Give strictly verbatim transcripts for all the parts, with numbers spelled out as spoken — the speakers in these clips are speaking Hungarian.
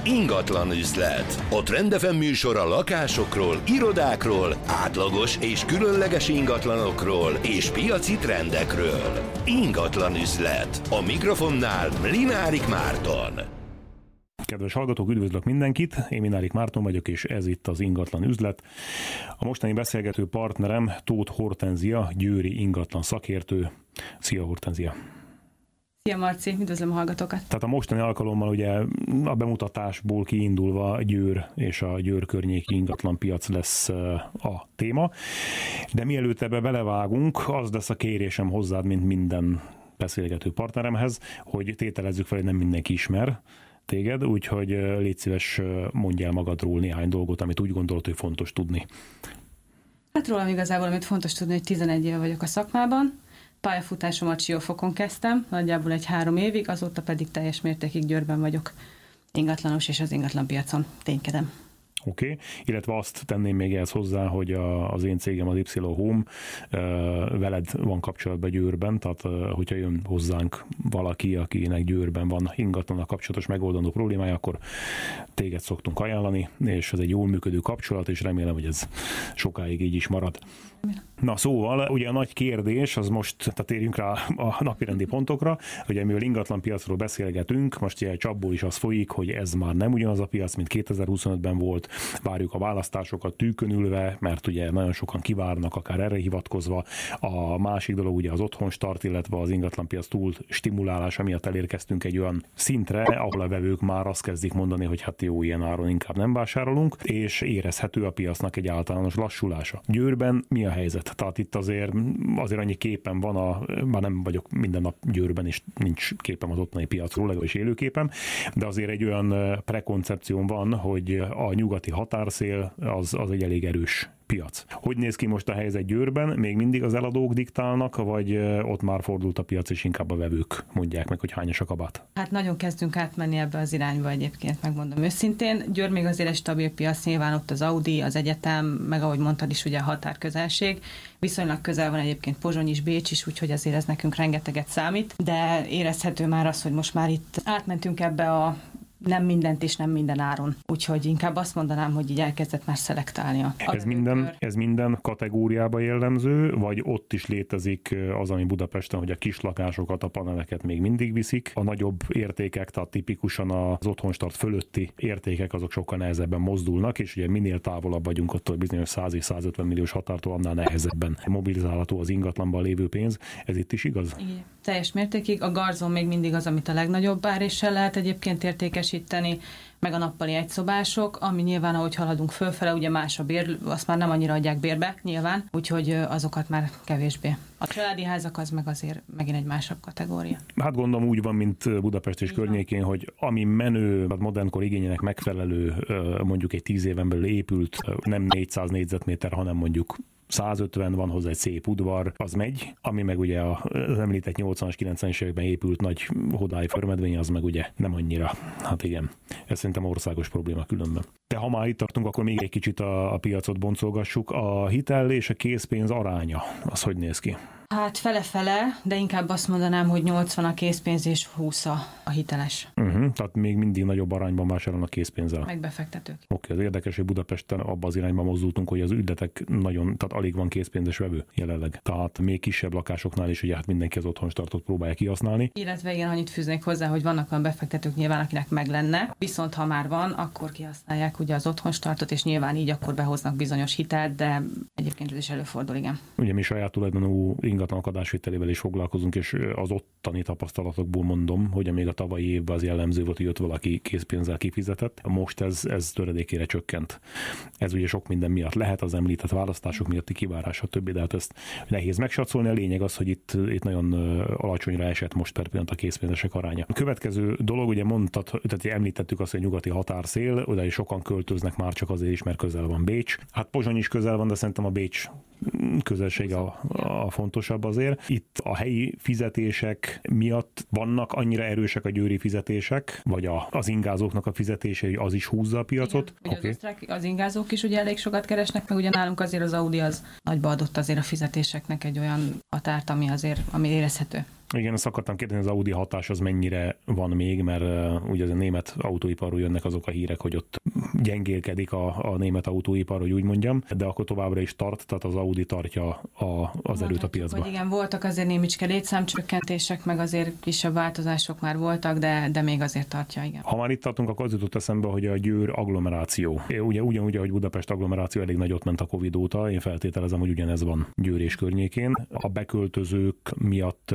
Ingatlan üzlet. A Trend ef em műsor a lakásokról, irodákról, átlagos és különleges ingatlanokról és piaci trendekről. Ingatlan üzlet. A mikrofonnál Mlinárik Márton. Kedves hallgatók, üdvözlök mindenkit, én Mlinárik Márton vagyok, és ez itt az Ingatlan üzlet. A mostani beszélgető partnerem Tóth Hortenzia, győri ingatlan szakértő. Szia, Hortenzia! Szia, Marci, üdvözlöm a hallgatókat! Tehát a mostani alkalommal ugye a bemutatásból kiindulva Győr és a Győr környéki ingatlan piac lesz a téma. De mielőtt ebbe belevágunk, az lesz a kérésem hozzád, mint minden beszélgető partneremhez, hogy tételezzük fel, hogy nem mindenki ismer téged, úgyhogy légy szíves, mondjál magadról néhány dolgot, amit úgy gondolod, hogy fontos tudni. Hát rólam igazából, amit fontos tudni, hogy tizenegy éve vagyok a szakmában. Pályafutásomat Siófokon kezdtem, nagyjából egy három évig, azóta pedig teljes mértékig Győrben vagyok ingatlanos, és az ingatlanpiacon ténykedem. Oké, okay. Illetve azt tenném még ehhez hozzá, hogy a, az én cégem az Y Home uh, veled van kapcsolatban Győrben, tehát uh, hogyha jön hozzánk valaki, akinek Győrben van ingatlannal kapcsolatos megoldandó problémája, akkor téged szoktunk ajánlani, és ez egy jól működő kapcsolat, és remélem, hogy ez sokáig így is marad. Na szóval, ugye a nagy kérdés, az most, tehát térjünk rá a napirendi pontokra, ugye mivel ingatlan piacról beszélgetünk, most ugye csapból is az folyik, hogy ez már nem ugyanaz a piac, mint kétezer-huszonötben volt, várjuk a választásokat tűkön ülve, mert ugye nagyon sokan kivárnak, akár erre hivatkozva. A másik dolog ugye az otthonstart, illetve az ingatlanpiac túl stimulálása miatt elérkeztünk egy olyan szintre, ahol a vevők már azt kezdik mondani, hogy hát jó, ilyen áron inkább nem vásárolunk, és érezhető a piacnak egy általános lassulása. Győrben mi a helyzet? Tehát itt azért, azért annyi képen van, a, már nem vagyok minden nap Győrben, és nincs képem az ottani piacról, legalábbis élőképem, de azért egy olyan prekoncepción van, hogy a nyugati határszél az, az egy elég erős piac. Hogy néz ki most a helyzet Győrben? Még mindig az eladók diktálnak, vagy ott már fordult a piac, és inkább a vevők mondják meg, hogy hányas a kabát? Hát nagyon kezdünk átmenni ebbe az irányba egyébként, megmondom őszintén. Győr még azért egy stabil piac, nyilván ott az Audi, az egyetem, meg ahogy mondtad is, ugye a határközelség. Viszonylag közel van egyébként Pozsony is, Bécs is, úgyhogy azért ez nekünk rengeteget számít, de érezhető már az, hogy most már itt átmentünk ebbe a nem mindent és nem minden áron. Úgyhogy inkább azt mondanám, hogy így elkezdett már szelektálni. Ez minden, ez minden kategóriába jellemző, vagy ott is létezik az, ami Budapesten, hogy a kis lakásokat, a paneleket még mindig viszik. A nagyobb értékek, tehát tipikusan az otthonstart fölötti értékek, azok sokkal nehezebben mozdulnak, és ugye minél távolabb vagyunk attól bizonyos száz és százötven milliós határtól, annál nehezebben mobilizálható az ingatlanban lévő pénz. Ez itt is igaz? Igen. Teljes mértékig. A garzon még mindig az, amit a legnagyobb áréssel lehet egyébként értékesíteni, meg a nappali egyszobások, ami nyilván, ahogy haladunk fölfele, ugye más a bér, azt már nem annyira adják bérbe, nyilván, úgyhogy azokat már kevésbé. A családi házak az meg azért megint egy másabb kategória. Hát gondolom úgy van, mint Budapest és Igen. környékén, hogy ami menő, vagy modernkor igényének megfelelő, mondjuk egy tíz éven belül épült, nem négyszáz négyzetméter, hanem mondjuk százötven, van hozzá egy szép udvar, az megy, ami meg ugye az említett nyolcvanas, kilencvenes években épült nagy hodály förmedvény, az meg ugye nem annyira. Hát igen, ez szerintem országos probléma különben. De ha már itt tartunk, akkor még egy kicsit a, a piacot boncolgassuk. A hitel és a készpénz aránya, az hogy néz ki? Hát fele-fele, de inkább azt mondanám, hogy nyolcvan a készpénz és húsz a, a hiteles. Uh-huh, tehát még mindig nagyobb arányban vásárolnak készpénzzel. Meg befektetők. Oké, okay, az érdekes, hogy Budapesten abban az irányban mozdultunk, hogy az ügyletek nagyon, tehát alig van készpénzes vevő jelenleg. Tehát még kisebb lakásoknál is ugye hát mindenki az otthonstartot próbálja kihasználni. Illetve igen, annyit fűznék hozzá, hogy vannak olyan befektetők nyilván, akinek meg lenne, viszont ha már van, akkor kihasználják ugye az otthonstartot, és nyilván így akkor behoznak bizonyos hitelt, de egyébként ez is előfordul, igen. Ugye mi saját tulajdonú ingatlanok adásvételével is foglalkozunk, és az ottani tapasztalatokból mondom, hogy még a tavalyi évben az jellemző volt, hogy jött valaki készpénzzel kifizetett. Most ez, ez töredékére csökkent. Ez ugye sok minden miatt lehet, az említett választások miatti kivárás, a többi, de hát ezt nehéz megsatszolni. A lényeg az, hogy itt, itt nagyon alacsonyra esett most per pillanat a készpénzesek aránya. A következő dolog, ugye mondtad, tehát említettük azt, hogy nyugati határszél, oda is sokan költöznek már csak azért is, mert közel van Bécs. Hát Pozsony is közel van, de szerintem a Bécs közelség a, a fontosabb azért. Itt a helyi fizetések miatt vannak annyira erősek a győri fizetések, vagy a, az ingázóknak a fizetései, az is húzza a piacot. Igen, okay. Az, osztrák, az ingázók is ugye elég sokat keresnek, meg ugye nálunk azért az Audi az nagyba adott azért a fizetéseknek egy olyan határt, ami azért ami érezhető. Igen, azt akartam kérdezni, az Audi hatás az mennyire van még, mert uh, ugye az a német autóiparról jönnek azok a hírek, hogy ott gyengélkedik a, a német autóipar, hogy úgy mondjam, de akkor továbbra is tart, tehát az Audi tartja a, az erőt a piacba. Igen, voltak azért némicske létszámcsökkentések, meg azért kisebb változások már voltak, de, de még azért tartja, igen. Ha már itt tartunk, akkor az jutott eszembe, hogy a Győr agglomeráció. Ugye ugyanúgy, ahogy Budapest agglomeráció elég nagyot ment a Covid óta, én feltételezem, hogy ugyanez van Győr és környékén. A beköltözők miatt,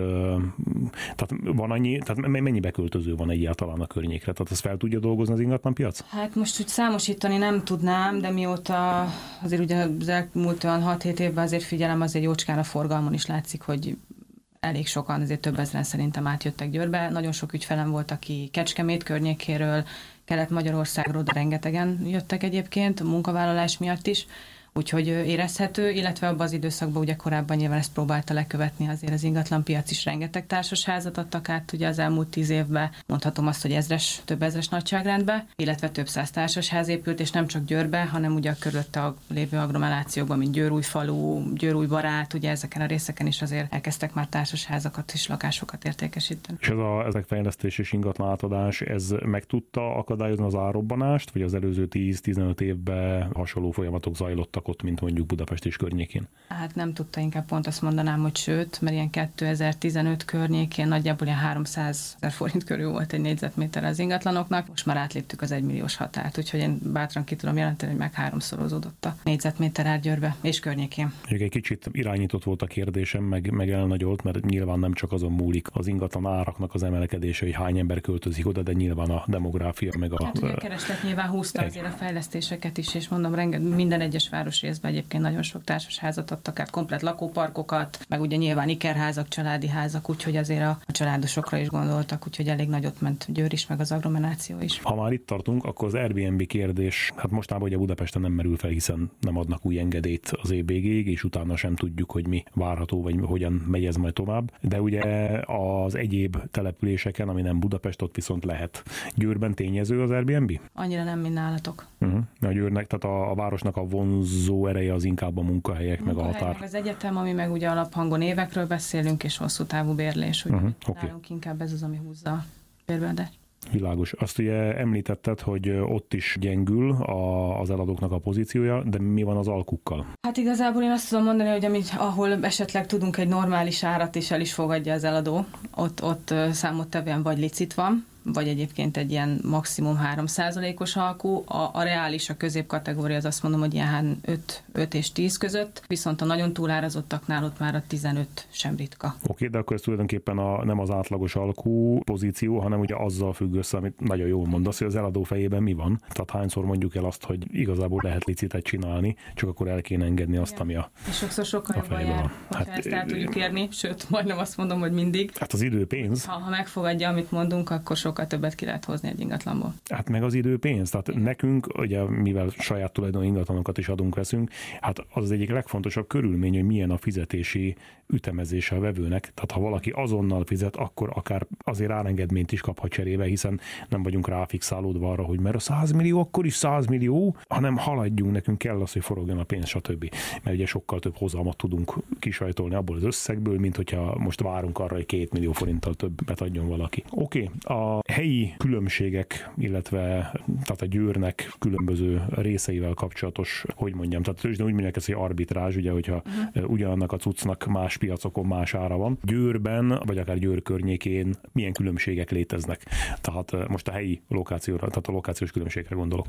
tehát van annyi, tehát mennyi beköltöző van egyáltalán a környékre? Tehát ez fel tudja dolgozni az ingatlanpiac? Hát most úgy számosítani nem tudnám, de mióta azért ugye az elmúlt olyan hat-hét évben azért figyelem, azért jócskán a forgalmon is látszik, hogy elég sokan, azért több ezeren szerintem átjöttek Győrbe. Nagyon sok ügyfelem volt, aki Kecskemét környékéről, Kelet-Magyarországról, de rengetegen jöttek egyébként, a munkavállalás miatt is. Úgyhogy érezhető, illetve abban az időszakban ugye korábban nyilván ezt próbálta lekövetni, azért az ingatlanpiac is rengeteg társasházat adtak át ugye az elmúlt tíz évben, mondhatom azt, hogy ezres, több ezres nagyságrendbe, illetve több száz társasház épült, és nem csak Győrbe, hanem ugye a körülötte a lévő agglomerációkban, mint Győrújfalu, Győrújbarát, ugye ezeken a részeken is azért elkezdtek már társasházakat és lakásokat értékesíteni. És ez a, ezek fejlesztés és ingatlan átadás, ez meg tudta akadályozni az árrobbanást, vagy az előző tíz-tizenöt évben hasonló folyamatok zajlottak ott, mint mondjuk Budapest és környékén? Hát nem tudta, inkább pont azt mondanám, hogy sőt, mert ilyen kétezer-tizenöt környékén nagyjából ilyen háromszázezer forint körül volt egy négyzetméter az ingatlanoknak, most már átléptük az egymilliós határt, úgyhogy én bátran ki tudom jelenteni, hogy meg háromszorozódott a négyzetméter ár Győrbe és környékén. Egy kicsit irányított volt a kérdésem, meg, meg elnagyolt, mert nyilván nem csak azon múlik az ingatlan áraknak az emelkedése, hogy hány ember költözik oda, de nyilván a demográfia, meg a... Hát ugye a kereslet nyilván húzta azért a fejlesztéseket is, és mondom, rengeteg, minden egyes városrészben egyébként nagyon sok társasházat adtak át, komplett lakóparkokat, meg ugye nyilván ikerházak, családi házak, úgyhogy azért a, a családosokra is gondoltak, úgyhogy elég nagyot ment Győr is, meg az agglomeráció is. Ha már itt tartunk, akkor az Airbnb kérdés, hát mostában ugye Budapesten nem merül fel, hiszen nem adnak új engedélyt az é bé gé-ig, és utána sem tudjuk, hogy mi várható, vagy hogyan megy ez majd tovább. De ugye az egyéb településeken, ami nem Budapest, ott viszont lehet. Győrben tényező az Airbnb? Annyira nem, mint nálatok. Uh-huh. A Győrnek, tehát a, a városnak a vonzó ereje az inkább a munkahelyek, munkahely, meg a határ. Meg az egyetem, ami meg ugye alaphangon évekről beszélünk, és hosszú távú bérlés. Ugye uh-huh. Okay. Nálunk inkább ez az, ami húzza a bérbeadást. Világos. Azt ugye említetted, hogy ott is gyengül a, az eladóknak a pozíciója, de mi van az alkukkal? Hát igazából én azt tudom mondani, hogy amit, ahol esetleg tudunk egy normális árat is el is fogadja az eladó, ott, ott számottevően vagy licit van, vagy egyébként egy ilyen maximum három százalékos alkú. A, a reális, a középkategória az azt mondom, hogy ilyen öt és tíz között, viszont a nagyon túlárazottaknál ott már a tizenöt sem ritka. Oké, okay, de akkor ez tulajdonképpen a, nem az átlagos alkú pozíció, hanem ugye azzal függ össze, amit nagyon jól mondasz, hogy az eladó fejében mi van. Tehát hányszor mondjuk el azt, hogy igazából lehet licitet csinálni, csak akkor el kéne engedni azt, igen, ami a és sokszor sokkal jobban jár, hogyha hát, ezt el tudjuk érni, sőt, majdnem azt mondom, hogy mindig. Hát az idő pénz. Ha, ha megfogadja, amit mondunk, akkor sokkal többet ki lehet hozni egy ingatlanból. Hát meg az idő pénz. Tehát igen, nekünk, ugye mivel saját tulajdonú ingatlanokat is adunk, veszünk, hát az az egyik legfontosabb körülmény, hogy milyen a fizetési ütemezése a vevőnek. Tehát ha valaki azonnal fizet, akkor akár azért árengedményt is kaphat cserébe, hiszen nem vagyunk ráfixálódva arra, hogy mert a száz millió, akkor is száz millió, hanem haladjunk, nekünk kell az, hogy forogjon a pénz, stb. Mert ugye sokkal több hozalmat tudunk kisajtolni abból az összegből, mint hogyha most várunk arra, hogy két millió forinttal többet adjon valaki. Oké, okay. A helyi különbségek, illetve tehát a Győrnek különböző részeivel kapcsolatos, hogy mondjam, tehát úgy mondják ezt, hogy arbitrázs, ugye, hogyha uh-huh. ugyanannak a cuccnak más piacokon más ára van. Győrben, vagy akár Győr környékén milyen különbségek léteznek? Tehát most a helyi lokációra, tehát a lokációs különbségre gondolok.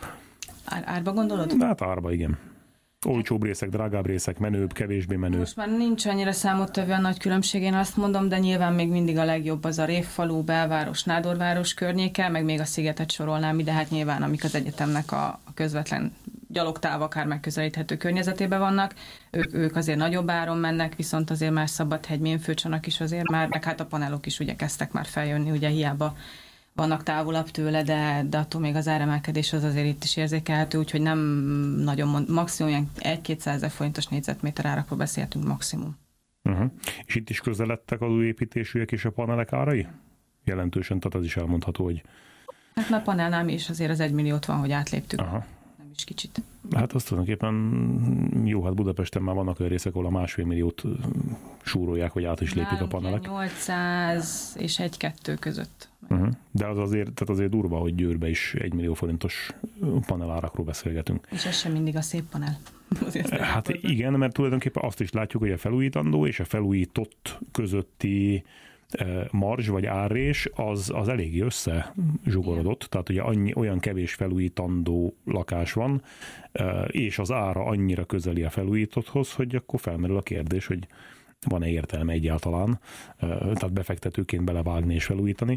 Ár, árba gondolod? Hát árba, igen. Olcsóbb részek, drágább részek, menőbb, kevésbé menő. Most már nincs annyira számottevően nagy különbség, én azt mondom, de nyilván még mindig a legjobb az a Révfalu, Belváros, Nádorváros környéke, meg még a Szigetet sorolnám ide, hát nyilván amik az egyetemnek a közvetlen gyalogtáv akár megközelíthető környezetében vannak, ők, ők azért nagyobb áron mennek, viszont azért már Szabadhegy, Mémfőcsanak is azért már, meg hát a panelok is ugye kezdtek már feljönni, ugye hiába vannak távolabb tőle, de, de attól még az áremelkedés az azért itt is érzékelhető, úgyhogy nem nagyon mond, maximum ilyen egy-kétszázezer forintos négyzetméter árakról beszéltünk maximum. Uh-huh. És itt is közeledtek az új építésűek és a panelek árai? Jelentősen, tehát az is elmondható, hogy... Hát már panelnál is azért az egy milliót van, hogy átléptük. Aha. Nem is kicsit. Hát azt tulajdonképpen jó, hát Budapesten már vannak olyan részek, ahol a másfél milliót súrolják, vagy át is lépik a panelek. nyolcszáz és egy-kettő között. Uh-huh. De az azért, tehát azért durva, hogy Győrbe is egy millió forintos panelárakról beszélgetünk. És ez sem mindig a szép panel. Hát igen, mert tulajdonképpen azt is látjuk, hogy a felújítandó és a felújított közötti marzs vagy árrés az, az eléggé összezsugorodott, igen. Tehát ugye annyi, olyan kevés felújítandó lakás van, és az ára annyira közeli a felújítotthoz, hogy akkor felmerül a kérdés, hogy van-e értelme egyáltalán, tehát befektetőként belevágni és felújítani.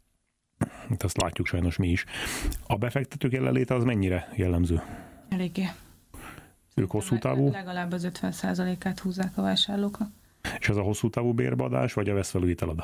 Ezt látjuk sajnos mi is. A befektetők jelenléte az mennyire jellemző? Eléggé. Ők hosszú távú? Legalább az ötven százalékát húzzák a vásárlóknak. És ez a hosszú távú bérbeadás, vagy a veszfelújít elad?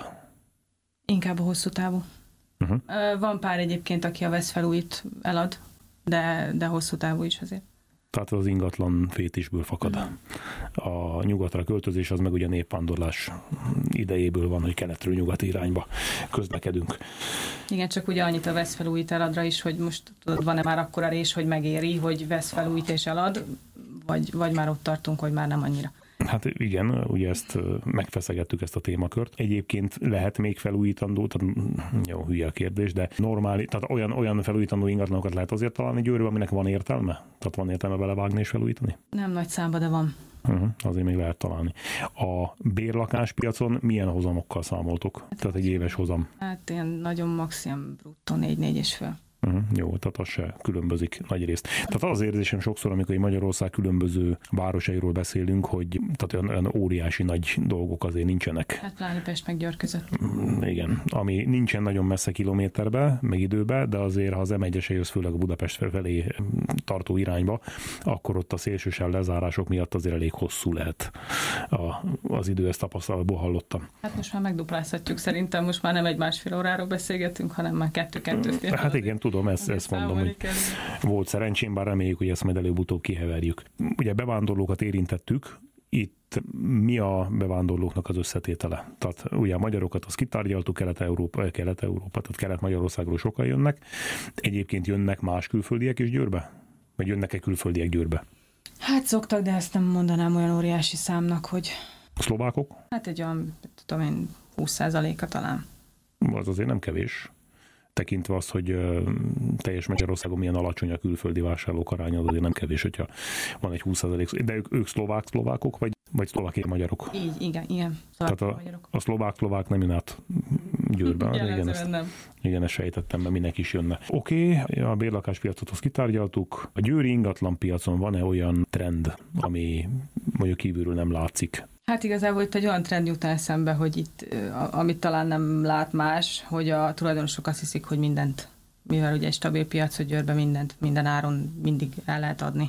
Inkább a hosszú távú. Uh-huh. Van pár egyébként, aki a veszfelújít elad, de, de hosszú távú is azért. Tehát az ingatlan fétisből fakad. Uh-huh. A nyugatra költözés az meg ugye népvándorlás idejéből van, hogy keletről nyugati irányba közlekedünk. Igen, csak ugye annyit a veszfelújít eladra is, hogy most tudod, van-e már akkora rés, hogy megéri, hogy veszfelújít és elad, vagy, vagy már ott tartunk, hogy már nem annyira. Hát igen, ugye ezt megfeszegettük ezt a témakört. Egyébként lehet még felújítandó, tehát jó, hülye a kérdés, de normális, tehát olyan, olyan felújítandó ingatlanokat lehet azért találni Győrben, aminek van értelme? Tehát van értelme belevágni és felújítani? Nem nagy számba, de van. Uh-huh, azért még lehet találni. A bérlakáspiacon milyen hozamokkal számoltok? Hát, tehát egy éves hozam. Hát ilyen nagyon maximum bruttó négy-négy és fél. Uh-huh, jó, tehát az se különbözik nagy részt. Tehát az érzésem sokszor, amikor Magyarország különböző városairól beszélünk, hogy tehát olyan, olyan óriási nagy dolgok azért nincsenek. Hát pláne Pest meg Győr között. Igen, ami nincsen nagyon messze kilométerbe, meg időbe, de azért, ha az em egyesre jössz, főleg a Budapest felé tartó irányba, akkor ott a szélsősen lezárások miatt azért elég hosszú lehet a, az idő, ezt tapasztalatból hallottam. Hát most már megduplázhatjuk, szerintem most már nem egy másfél óráról beszélgetünk, hanem már kettő-kettő fél. Hát igen, tudom, ezt, ezt mondom, hogy volt szerencsém, bár reméljük, hogy ezt majd előbb-utóbb kiheverjük. Ugye bevándorlókat érintettük, itt mi a bevándorlóknak az összetétele? Tehát ugye a magyarokat azt kitárgyaltuk, Kelet-Európa, Kelet-Európa, tehát Kelet-Magyarországról sokan jönnek. Egyébként jönnek más külföldiek is Győrbe? Vagy jönnek-e külföldiek Győrbe? Hát szoktak, de ezt nem mondanám olyan óriási számnak, hogy... A szlovákok? Hát egy olyan, tudom én, húsz százaléka talán. Az azért nem kevés. Tekintve azt, hogy uh, teljes Magyarországon milyen alacsony a külföldi vásárlók aránya, azért nem kevés, hogyha van egy húsz százalék. De ők, ők szlovák-szlovákok, vagy, vagy szlovákiai magyarok? Így, igen, igen. Tehát a, a szlovák-szlovák nem jön át Győrbe. Igen, ezt, nem. igen, ezt sejtettem, mert minek is jönne. Oké, okay, a bérlakáspiacot azt kitárgyaltuk. A győri ingatlan piacon van-e olyan trend, ami mondjuk kívülről nem látszik? Hát igazából itt egy olyan trend jut eszembe, hogy itt, amit talán nem lát más, hogy a tulajdonosok azt hiszik, hogy mindent, mivel ugye egy stabil piac, hogy Győrbe mindent, minden áron mindig el lehet adni.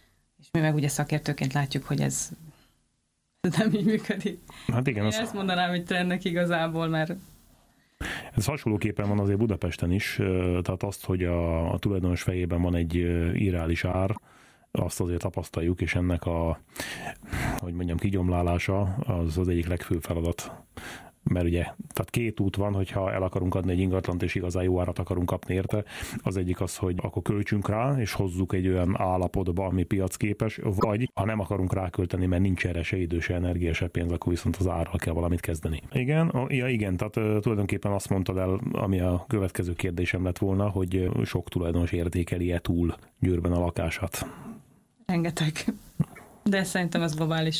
És mi meg ugye szakértőként látjuk, hogy ez nem így működik. Hát igen, Én az... ezt mondanám, hogy trendnek igazából, mert ez hasonlóképpen van azért Budapesten is, tehát azt, hogy a, a tulajdonos fejében van egy irreális ár, azt azért tapasztaljuk, és ennek a, hogy mondjam, kigyomlálása az az egyik legfőbb feladat. Mert ugye, tehát két út van, hogyha el akarunk adni egy ingatlant, és igazán jó árat akarunk kapni érte. Az egyik az, hogy akkor költsünk rá, és hozzuk egy olyan állapotba, ami piacképes, vagy ha nem akarunk rákölteni, mert nincs erre se idő, se energia, se pénz, akkor viszont az árral kell valamit kezdeni. Igen, ja igen, tehát tulajdonképpen azt mondtad el, ami a következő kérdésem lett volna, hogy sok tulajdonos értékeli-e túl Győrben a lakását. Rengeteg. De szerintem ez globális.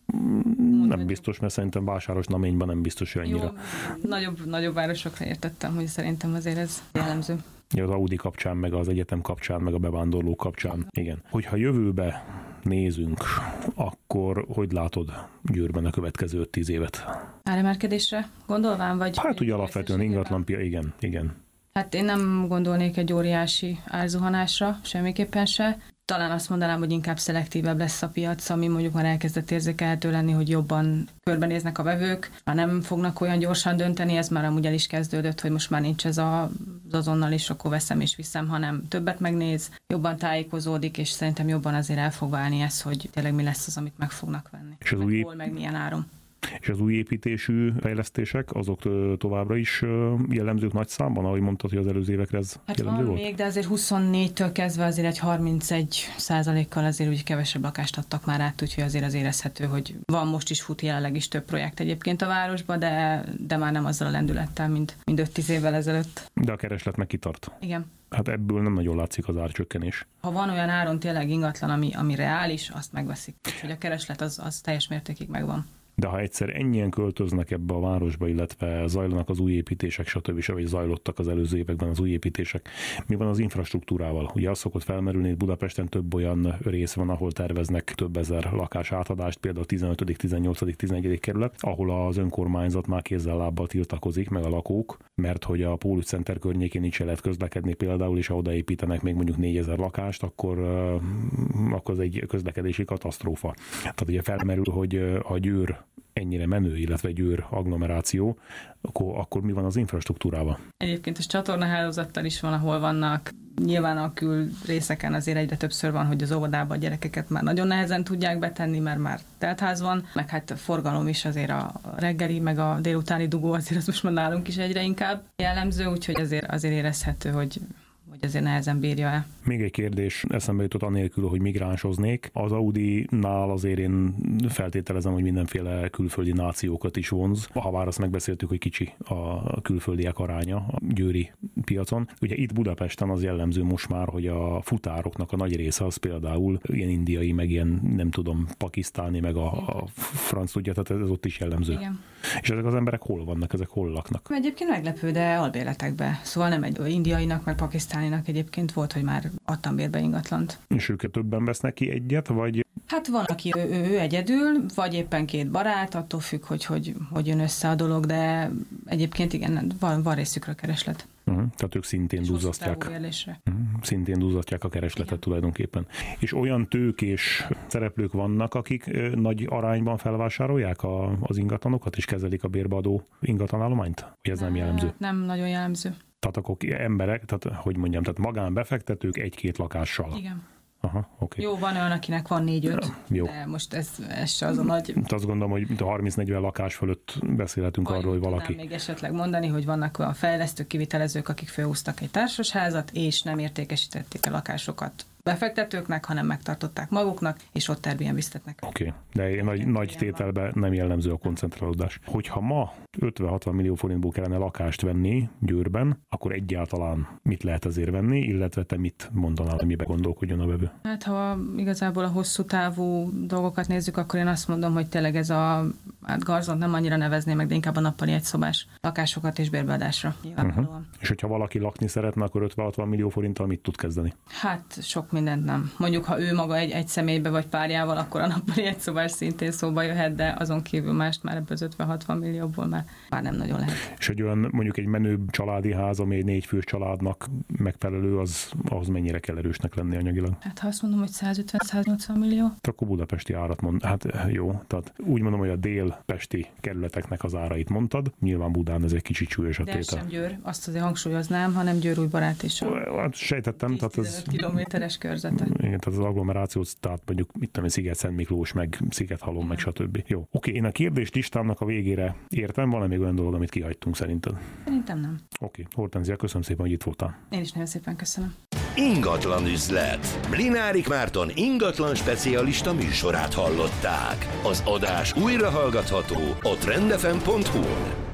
Nem biztos, mert szerintem Vásáros Naményben nem biztos, hogy annyira. Jó, nagyobb, nagyobb városokra értettem, hogy szerintem azért ez jellemző. Ja, az Audi kapcsán, meg az egyetem kapcsán, meg a bevándorló kapcsán. Igen. Hogyha jövőbe nézünk, akkor hogy látod Győrben a következő öt-tíz évet? Áremelkedésre gondolván, vagy? Hát ugye alapvetően ingatlanpia, igen, igen. Hát én nem gondolnék egy óriási árzuhanásra, semmiképpen se. Talán azt mondanám, hogy inkább szelektívebb lesz a piac, ami mondjuk már elkezdett érzékelhető lenni, hogy jobban körbenéznek a vevők, már nem fognak olyan gyorsan dönteni, ez már amúgy el is kezdődött, hogy most már nincs ez a, az azonnal is, akkor veszem és viszem, hanem többet megnéz, jobban tájékozódik, és szerintem jobban azért el fog válni ez, hogy tényleg mi lesz az, amit meg fognak venni. És az meg új... hol, meg milyen áron. És az új építésű fejlesztések, azok továbbra is jellemzők nagy számban, ahogy mondtad, hogy az előző évekre ez hát jellemző van volt? még, de azért huszonnégytől kezdve azért egy harmincegy százalékkal azért úgy kevesebb lakást adtak már át, úgyhogy azért az érezhető, hogy van most is fut jelenleg is több projekt egyébként a városban, de, de már nem azzal a lendülettel, mint, mint öt-tíz évvel ezelőtt. De a kereslet meg kitart. Igen. Hát ebből nem nagyon látszik az árcsökkenés. Ha van olyan áron tényleg ingatlan, ami, ami reális, azt megveszik. Úgyhogy a kereslet az, az teljes mértékig megvan. De ha egyszer ennyien költöznek ebbe a városba, illetve zajlanak az új építések, stb., vagy zajlottak az előző években az új építések, mi van az infrastruktúrával? Ugye az szokott felmerülni, hogy Budapesten több olyan rész van, ahol terveznek több ezer lakás átadást, például a tizenötödik, tizennyolcadik, tizenegyedik kerület, ahol az önkormányzat már kézzel lábbal tiltakozik, meg a lakók, mert hogy a Pólus Center környékén nincs lehet közlekedni például, és ha odaépítenek még mondjuk négyezer lakást, akkor, akkor az egy közlekedési katasztrófa. Tehát ugye felmerül, hogy a Győr ennyire menő, illetve Győr agglomeráció, akkor, akkor mi van az infrastruktúrával? Egyébként a csatornahálózattal is van, ahol vannak. Nyilván a kül részeken azért egyre többször van, hogy az óvodában a gyerekeket már nagyon nehezen tudják betenni, mert már teltház van, meg hát a forgalom is azért a reggeli, meg a délutáni dugó azért az most már nálunk is egyre inkább jellemző, úgyhogy azért, azért érezhető, hogy hogy azért nehezen bírja el. Még egy kérdés eszembe jutott anélkül, hogy migránsoznék. Az Audi-nál azért én feltételezem, hogy mindenféle külföldi nációkat is vonz. Ha bár azt megbeszéltük, hogy kicsi a külföldiek aránya a győri piacon. Ugye itt Budapesten az jellemző most már, hogy a futároknak a nagy része az például ilyen indiai, meg ilyen nem tudom, pakisztáni, meg a, a franc tudja, tehát ez ott is jellemző. Igen. És ezek az emberek hol vannak, ezek hol laknak? Egyébként meglepő, de albérletekbe. Szóval nem egy indiainak, meg pakisztáninak egyébként volt, hogy már adtam bérbe ingatlant. És őket többen vesznek ki egyet, vagy? Hát van, aki ő, ő, ő egyedül, vagy éppen két barát, attól függ, hogy, hogy hogy jön össze a dolog, de egyébként igen, van, van részükre a kereslet. Uh-huh. Tehát ők szintén duzzasztják. Uh-huh. Szintén duzzasztják a keresletet igen. Tulajdonképpen. És olyan tőkés szereplők vannak, akik ö, nagy arányban felvásárolják a, az ingatlanokat, és kezelik a bérbeadó ingatlanállományt? Vagy ez nem, nem jellemző? Nem nagyon jellemző. Tehát akkor emberek, tehát hogy mondjam, tehát magánbefektetők egy-két lakással. Igen. Aha, okay. Jó, van olyan, akinek van négy-öt, jó. De most ez, ez se az a nagy... Azt gondolom, hogy mint a harminc-negyven lakás fölött beszélhetünk arról, hogy valaki... még esetleg mondani, hogy vannak olyan fejlesztők, kivitelezők, akik felhúztak egy társasházat, és nem értékesítették a lakásokat befektetőknek, hanem megtartották maguknak, és ott Airbnb-ztetnek. Oké, okay. De nagy, nagy tételben nem jellemző a koncentrálódás. Hogyha ma ötven-hatvan millió forintból kellene lakást venni Győrben, akkor egyáltalán mit lehet ezért venni, illetve te mit mondanál, mibe gondolkodjon a vevő? Hát ha igazából a hosszú távú dolgokat nézzük, akkor én azt mondom, hogy tényleg ez a hát garzont nem annyira nevezném meg, de inkább a nappali egyszobás lakásokat és bérbeadásra nyilvánvalóan. Uh-huh. És hogyha valaki lakni szeretne, akkor ötven-hatvan millió forinttal mit tud kezdeni? Hát sok mindent nem. Mondjuk, ha ő maga egy, egy személybe vagy párjával, akkor a nappali egyszobás szintén szóba jöhet, de azon kívül mást már ebből az ötven-hatvan millióból már, már nem nagyon lehet. És egy olyan mondjuk egy menőbb családi ház, ami egy négyfős családnak megfelelő, az ahhoz mennyire kell erősnek lenni anyagilag? Hát ha azt mondom, hogy százötven-száznyolcvan millió. Akkor budapesti árat mond. Hát jó, tehát úgy mondom, hogy a dél-pesti kerületeknek az árait mondtad. Nyilván Budán ez egy kicsit súlyosabb tétel. De sem Győr, azt azért hangsúlyoznám, hanem Győr-Újbarát is. Hát sejtettem, tehát ez kilométeres körzete. Igen, tehát az agglomeráció, tehát mondjuk mit tudom, Sziget-Szent Miklós, meg Szigethalom, igen. Meg stb. Jó. Oké, én a kérdés listámnak a végére értem, van-e még olyan dolog, amit kihagytunk szerinted? Szerintem nem. Oké, Hortenzia, köszönöm szépen, hogy itt voltál. Én is nagyon szépen köszönöm. Ingatlan üzlet. Mlinárik Márton ingatlan specialista műsorát hallották. Az adás újra hallgatható a trend f m pont hu-n.